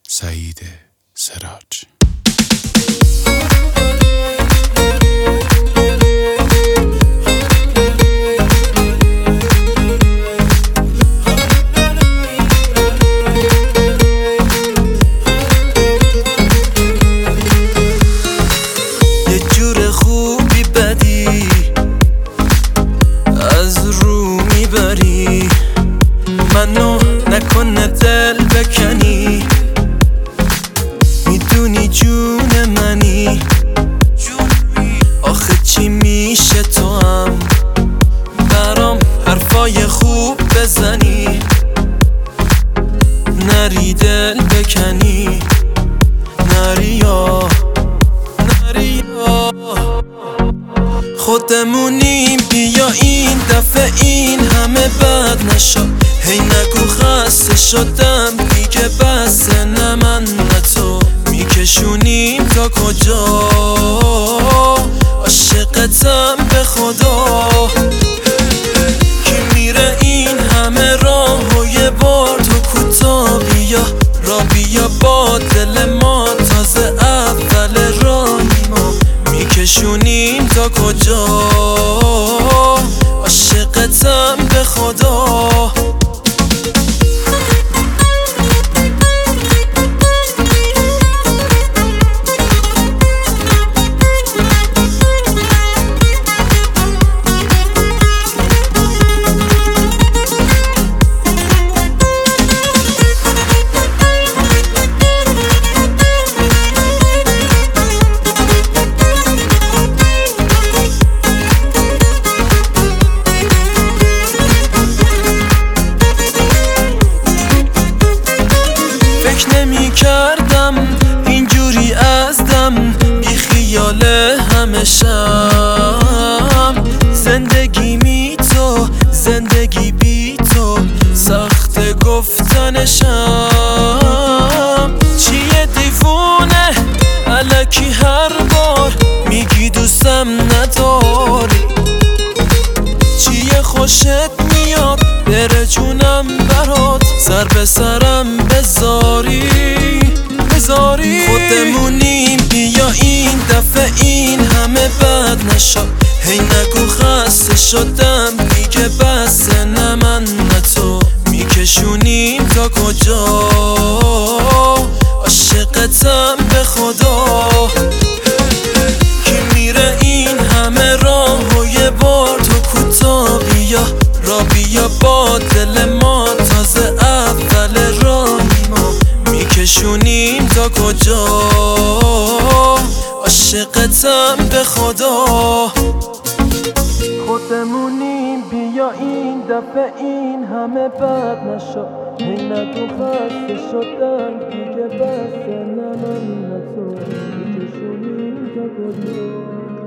سعید سراج. یه جور خوبی بدی از رو میبری، منو نکنه دل بکنی، میدونی جون منی. آخه چی میشه تو هم برام حرفای خوب بزنی، نری دل بکنی، نری خودمونیم، بیا این دفعه این همه بد نشد. هی نگو خسته شدم دیگه بس، نه من نه تو میکشونیم تا کجا، عاشقتم به خدا. کی میره این همه راه و یه بار تو کوتا، بیا را بیا با دل ما، تازه اول راهیمو میکشونیم تا کجا، عاشقتم به خدا. نمی کردم اینجوری ازدم، بی خیال همشم. زندگی می تو زندگی بی تو، سخت گفتنشم. چیه دیوونه الکی هر بار میگی دوستم نداری، چیه خوشت میاد بره جونم برات، سر به سرم بذاری. خودمونیم، بیا این دفعه این همه بد نشد. هی نگو خسته شدم دیگه بس، نه من نه تو میکشونیم تا کجا، عاشقتم به خدا. کی میره این همه راه و یه بار تو کوتا، بیا را بیا با دل ما، تازه اول راهیمو میکشونیم تا کجا، عاشقتم به خدا. خودمونیم، بیا این دفعه این همه بد نشد. هی نگو خسته شدم دیگه بس، نه من نه تو میکشونیم تا کجا.